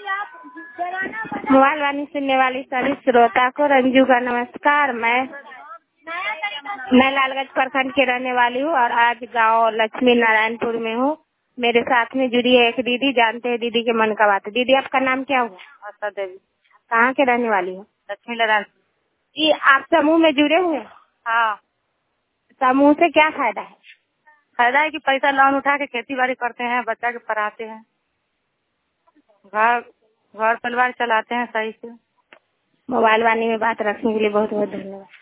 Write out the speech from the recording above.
Mobile वाणी सुनने वाली सभी श्रोता को रंजू का नमस्कार। मैं लालगंज प्रखंड की रहने वाली हूँ और आज गांव लक्ष्मी नारायणपुर में हूँ। मेरे साथ में जुड़ी है एक दीदी। जानते हैं दीदी के मन का बात। दीदी आपका नाम क्या हुआ? आशा देवी। कहाँ के रहने वाली हो? लक्ष्मी नारायणपुर। ये आप समूह में जुड़े हुए हैं? हाँ। समूह से क्या फायदा है? फायदा है कि पैसा लोन उठा के खेती बाड़ी करते हैं, बच्चा के पढ़ाते हैं, घर परिवार चलाते हैं सही से। मोबाइल वाणी में बात रखने के लिए बहुत बहुत धन्यवाद।